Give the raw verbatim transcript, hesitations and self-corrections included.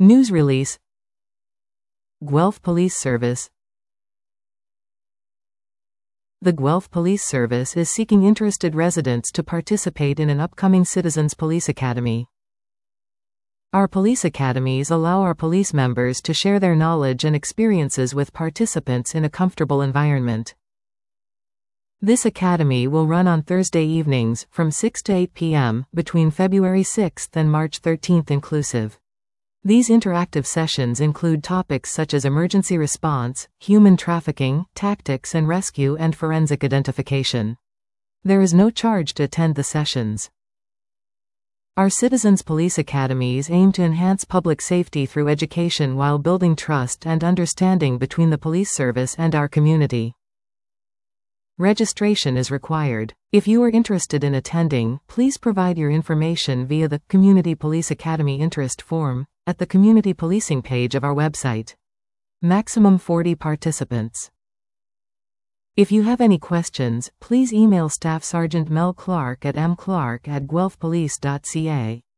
News release. Guelph Police Service. The Guelph Police Service is seeking interested residents to participate in an upcoming Citizens Police Academy. Our police academies allow our police members to share their knowledge and experiences with participants in a comfortable environment. This academy will run on Thursday evenings, from six to eight p m, between February sixth and March thirteenth inclusive. These interactive sessions include topics such as emergency response, human trafficking, tactics and rescue, and forensic identification. There is no charge to attend the sessions. Our Citizens Police Academies aim to enhance public safety through education while building trust and understanding between the police service and our community. Registration is required. If you are interested in attending, please provide your information via the Community Police Academy Interest Form at the Community Policing page of our website. Maximum forty participants. If you have any questions, please email Staff Sergeant Mel Clark at m clark at guelph police dot c a.